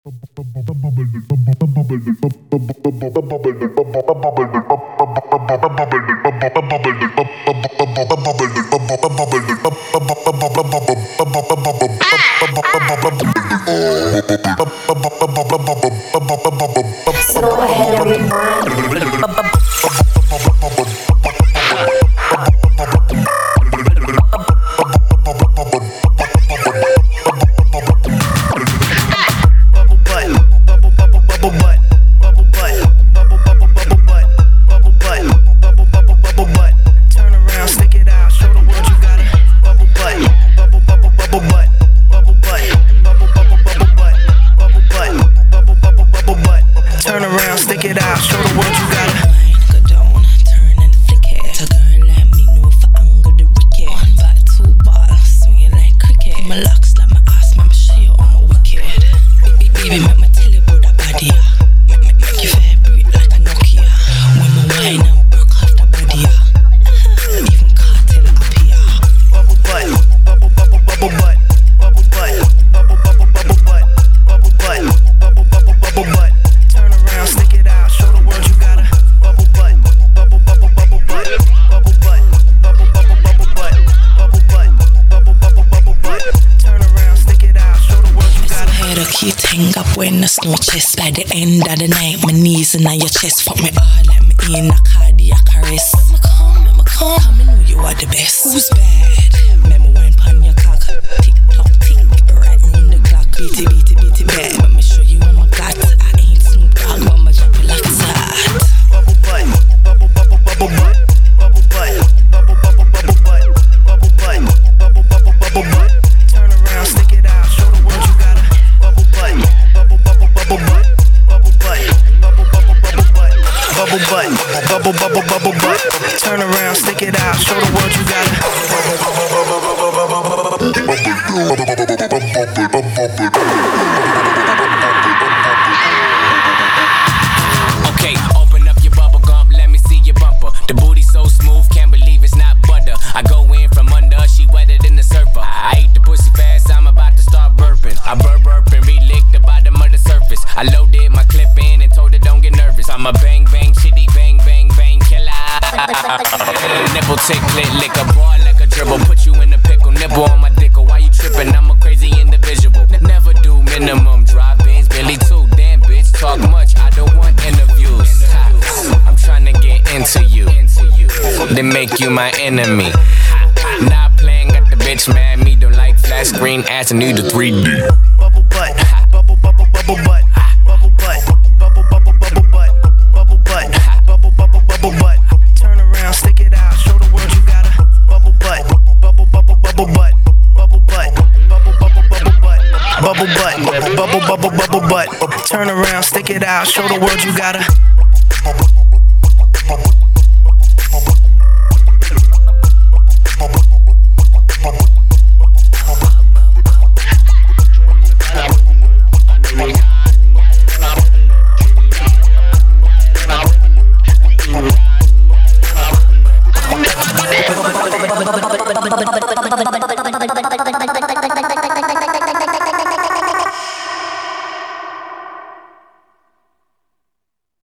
No chest by the end of the night. My knees in your chest. Fuck me all like me in a cardiac arrest. Come and know you are the best. Who's bad? Memo wine pan your cock. Tick tock tick. Right round the clock. Beat it bad. Let me show you what I got. I ain't Snoop Dogg, but I'ma drop it like it's hot. Bubble butt, bubble butt, bubble butt, bubble butt, bubble butt, bubble butt, bubble butt, bubble butt, bubble butt. Turn around, stick it out, show the world you got a bubble butt. Bubble butt, bubble butt, bubble butt, bubble bubble bubble butt. Turn around, stick it out, show the world you got it. Okay, open up your bubble gum, let me see your bumper. The booty so smooth, can't believe it's not butter. I go in from under, she wetter than the surfer. I ate the pussy fast, I'm about to start burping. I burp and re-lick the bottom of the surface. I loaded my clip in and told her don't get nervous. I'm a bang bang chitty bang bang bang killer. Nipple tick lick a ball like a dribble. Put you in a pickle, nipple on my dick. Why you tripping? I'm a crazy individual. Never do minimum drive-ins, Billy too. Damn bitch, talk much. I don't want interviews. I'm trying to get into you, then make you my enemy. Not playing, got the bitch mad. Me don't like flat screen ass and need a 3D. Bubble butt, bubble bubble bubble butt, bubble butt, bubble bubble bubble butt, bubble butt, bubble bubble bubble butt. Turn around, stick it out, show the world you got a bubble butt, bubble bubble bubble butt, bubble butt, bubble bubble bubble butt, bubble butt, bubble bubble bubble butt. Turn around, stick it out, show the world you got a